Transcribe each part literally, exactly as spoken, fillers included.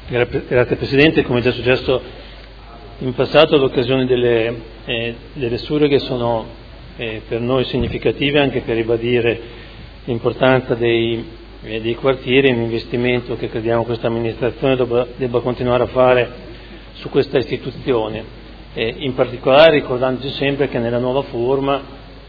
Grazie Presidente. Come già successo in passato, l'occasione delle, eh, delle surroghe sono eh, per noi significative anche per ribadire l'importanza dei, eh, dei quartieri, un investimento che crediamo questa amministrazione debba, debba continuare a fare su questa istituzione, eh, in particolare ricordandoci sempre che nella nuova forma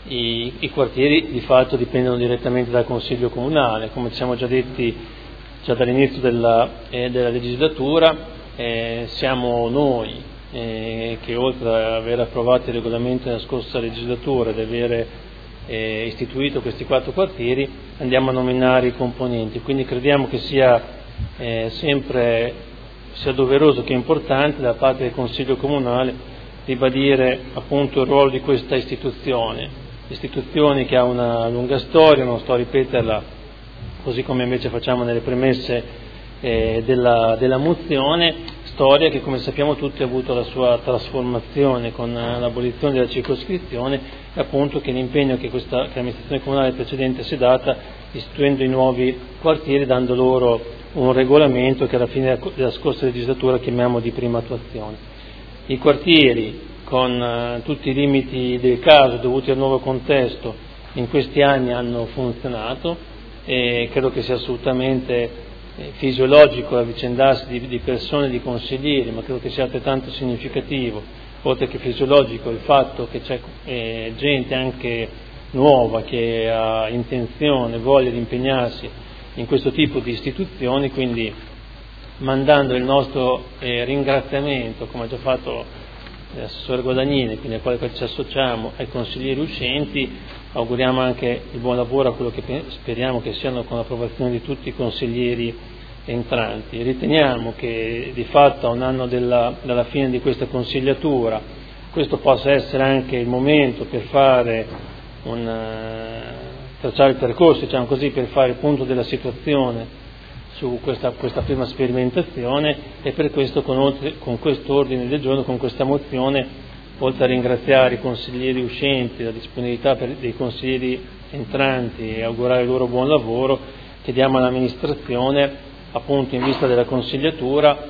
i, i quartieri di fatto dipendono direttamente dal Consiglio Comunale, come ci siamo già detti già dall'inizio della, eh, della legislatura. Eh, siamo noi eh, che oltre ad aver approvato il regolamento nella scorsa legislatura ed aver eh, istituito questi quattro quartieri, andiamo a nominare i componenti, quindi crediamo che sia eh, sempre sia doveroso che importante da parte del Consiglio Comunale ribadire appunto il ruolo di questa istituzione, istituzione che ha una lunga storia, non sto a ripeterla così come invece facciamo nelle premesse eh, della, della mozione, storia che come sappiamo tutti ha avuto la sua trasformazione con l'abolizione della circoscrizione e appunto che l'impegno che, questa, che l'amministrazione comunale precedente si è data istituendo i nuovi quartieri, dando loro un regolamento che alla fine della scorsa legislatura chiamiamo di prima attuazione. I quartieri con eh, tutti i limiti del caso dovuti al nuovo contesto in questi anni hanno funzionato. E credo che sia assolutamente eh, fisiologico avvicendarsi di, di persone, di consiglieri, ma credo che sia altrettanto significativo, oltre che fisiologico, il fatto che c'è eh, gente anche nuova che ha intenzione, voglia di impegnarsi in questo tipo di istituzioni, quindi mandando il nostro eh, ringraziamento, come ha già fatto l'assessore Guadagnini, quindi al quale ci associamo, ai consiglieri uscenti. Auguriamo anche il buon lavoro a quello che speriamo che siano con l'approvazione di tutti i consiglieri entranti. Riteniamo che di fatto a un anno della, dalla fine di questa consigliatura questo possa essere anche il momento per fare un, tracciare il percorso, diciamo così, per fare il punto della situazione su questa, questa prima sperimentazione, e per questo con, oltre, con questo ordine del giorno, con questa mozione, oltre a ringraziare i consiglieri uscenti, la disponibilità per, dei consiglieri entranti e augurare loro buon lavoro, chiediamo all'amministrazione, appunto in vista della consigliatura,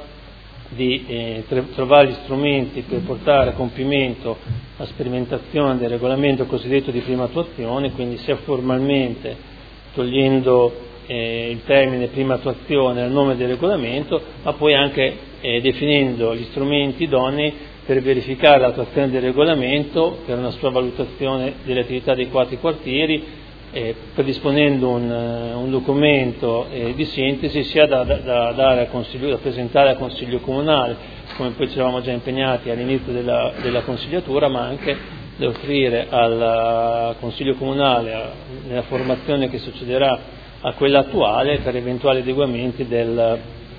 di eh, trovare gli strumenti per portare a compimento la sperimentazione del regolamento cosiddetto di prima attuazione, quindi sia formalmente togliendo eh, il termine prima attuazione al nome del regolamento, ma poi anche eh, definendo gli strumenti idonei per verificare l'attuazione del regolamento, per una sua valutazione delle attività dei quattro quartieri, eh, predisponendo un, uh, un documento eh, di sintesi sia da, da, da, dare al consiglio, da presentare al Consiglio Comunale, come poi ci eravamo già impegnati all'inizio della, della consigliatura, ma anche da offrire al Consiglio Comunale a, nella formazione che succederà a quella attuale per eventuali adeguamenti del,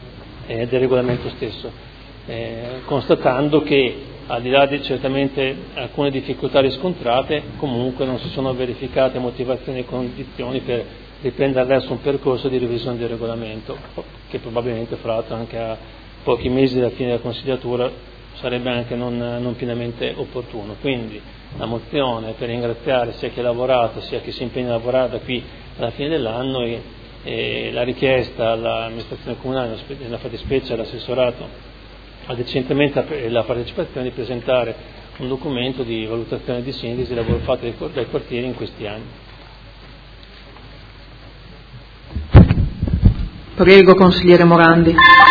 eh, del regolamento stesso. Eh, constatando che al di là di certamente alcune difficoltà riscontrate, comunque non si sono verificate motivazioni e condizioni per riprendere adesso un percorso di revisione del regolamento, che probabilmente fra l'altro anche a pochi mesi dalla fine della consigliatura sarebbe anche non, non pienamente opportuno. Quindi la mozione per ringraziare sia chi ha lavorato sia chi si impegna a lavorare da qui alla fine dell'anno, e, e la richiesta all'amministrazione comunale, nella fattispecie all'assessorato, ha decentemente la partecipazione di presentare un documento di valutazione di sintesi del lavoro fatto dai quartieri in questi anni. Prego, consigliere Morandi.